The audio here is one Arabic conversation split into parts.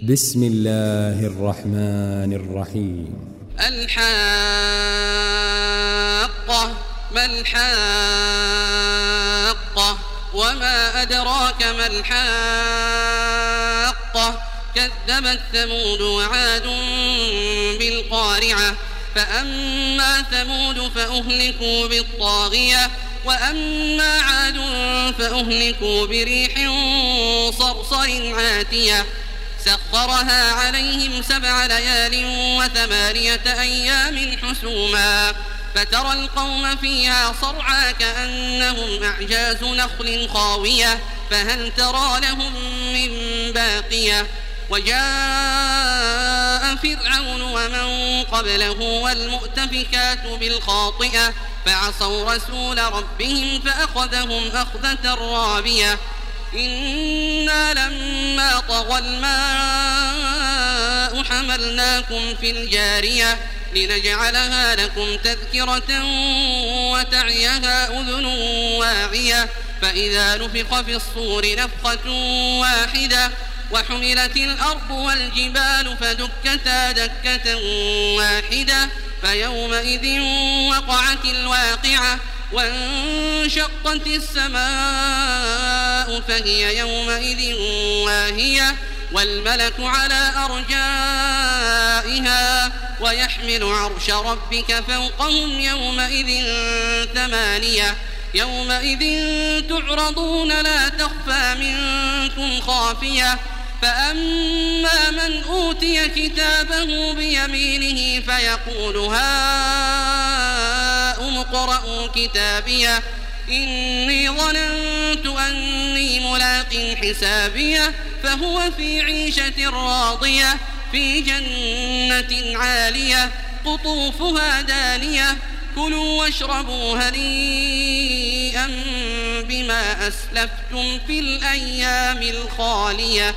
بسم الله الرحمن الرحيم. الحاقة ما الحاقة وما أدراك ما الحاقة كذبت ثمود وعاد بالقارعة فأما ثمود فأهلكوا بالطاغية وأما عاد فأهلكوا بريح صرصر عاتية سخرها عليهم 7 ليال و8 أيام حسوما فترى القوم فيها صرعى كأنهم أعجاز نخل خاوية فهل ترى لهم من باقية وجاء فرعون ومن قبله والمؤتفكات بالخاطئة فعصوا رسول ربهم فأخذهم أخذة رابية إنا لما طغى الماء حملناكم في الجارية لنجعلها لكم تذكرة وتعيها أذن واعية فإذا نفخ في الصور نفخة واحدة وحملت الأرض والجبال فدكتا دكة واحدة فيومئذ وقعت الواقعة وانشقت السماء فهي يومئذ واهية والملك على أرجائها ويحمل عرش ربك فوقهم يومئذ 8 يومئذ تعرضون لا تخفى منكم خافية فأما من أوتي كتابه بيمينه فيقول هاؤم اقرءوا كتابيه إني ظننت أني ملاق حسابيه فهو في عيشة راضية في جنة عالية قطوفها دانية كلوا واشربوا هنيئا بما أسلفتم في الأيام الخالية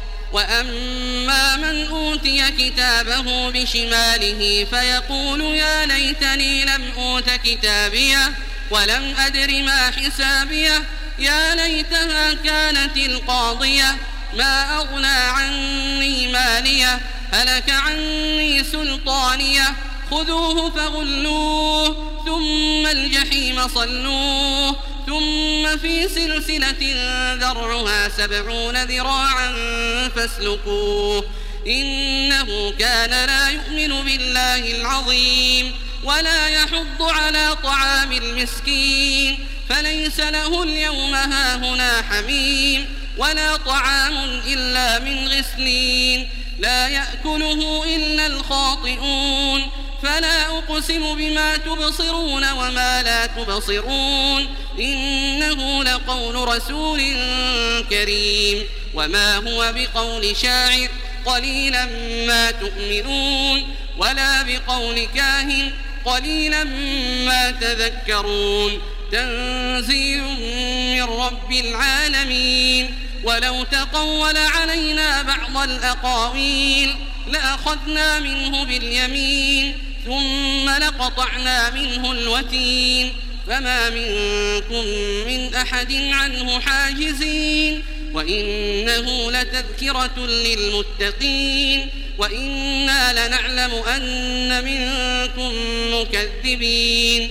وأما من أوتي كتابه بشماله فيقول يا ليتني لم أوت كتابيه ولم أدر ما حسابيه يا ليتها كانت القاضية ما أغنى عني ماليه هلك عني سلطانيه خذوه فغلوه ثم الجحيم صلوه ثم في سلسلة ذرعها 70 ذراعا فاسلكوه إنه كان لا يؤمن بالله العظيم ولا يحض على طعام المسكين فليس له اليوم هاهنا حميم ولا طعام إلا من غسلين لا يأكله إلا الخاطئون فلا أقسم بما تبصرون وما لا تبصرون إنه لقول رسول كريم وما هو بقول شاعر قليلا ما تؤمنون ولا بقول كاهن قليلا ما تذكرون تنزيل من رب العالمين ولو تقول علينا بعض الأقاويل لأخذنا منه باليمين ثم لقطعنا منه الوتين فما منكم من أحد عنه حاجزين وإنه لتذكرة للمتقين وإنا لنعلم أن منكم مكذبين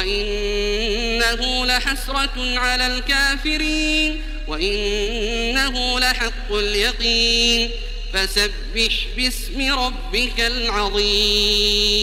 وإنه لحسرة على الكافرين وإنه لحق اليقين فسبح باسم ربك العظيم.